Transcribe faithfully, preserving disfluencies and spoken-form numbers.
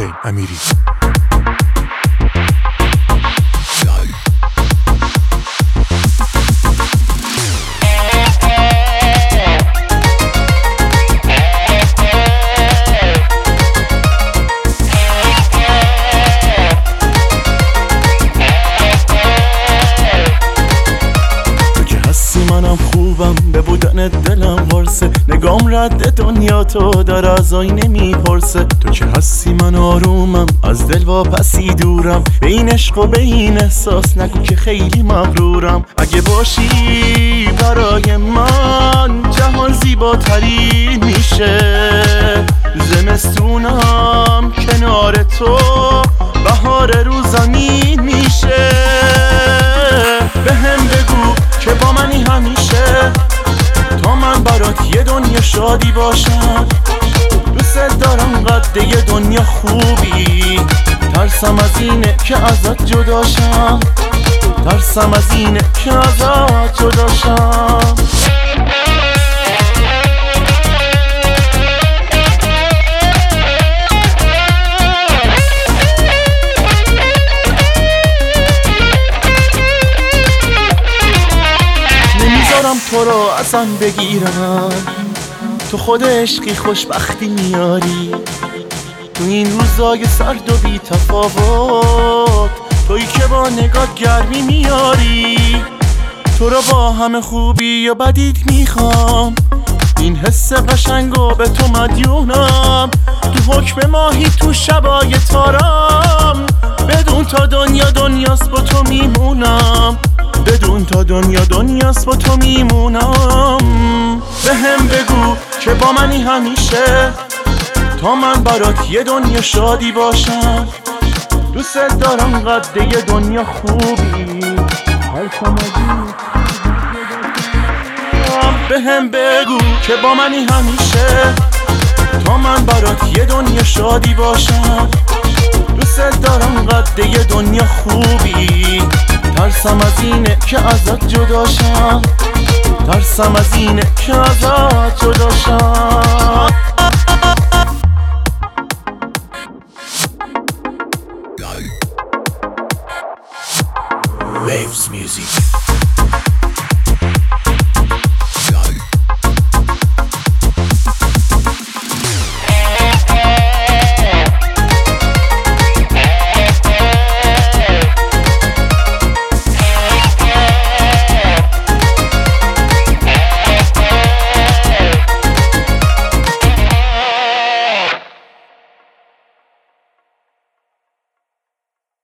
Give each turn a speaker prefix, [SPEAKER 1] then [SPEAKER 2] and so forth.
[SPEAKER 1] حسین امیری.
[SPEAKER 2] منم خوبم به بودن دلم وارسه، نگام رد دنیا تو در از آینه میپرسه. تو که هستی من آرومم، از دل واپسی دورم، به این عشق و به این احساس نگو که خیلی مغرورم. اگه باشی برای من جهان زیباترین میشه، زمستونم کنار تو بهار رو زمین میشه. به هم بگو که با منی همیشه، تا من برات یه دنیا شادی باشم. دوست دارم قد یه دنیا خوبی، ترسم از اینه که ازت جداشم، ترسم از اینه که ازت جداشم. تو رو ازم بگیرم، تو خود عشقی خوشبختی میاری. تو این روزای سرد و بی تفاوت، تویی که با نگات گرمی میاری. تو رو با همه خوبی و بدیت میخوام، این حس قشنگو به تو مدیونم. تو حکم ماهی تو شبای تارم، بدون تا دنیا دنیاست با تو میمونم، بدون تا دنیا دنیاست با تو میمونم. به هم بگو که با منی همیشه، تا من برات یه دنیا شادی باشم. دوست دارم قد یه دنیا خوبی، به هم بگو که با منی همیشه، تا من برات یه دنیا شادی باشم. دوست دارم قد یه دنیا خوبی، ترسم از اینه که ازت جداشم، ترسم از اینه که ازت جداشم.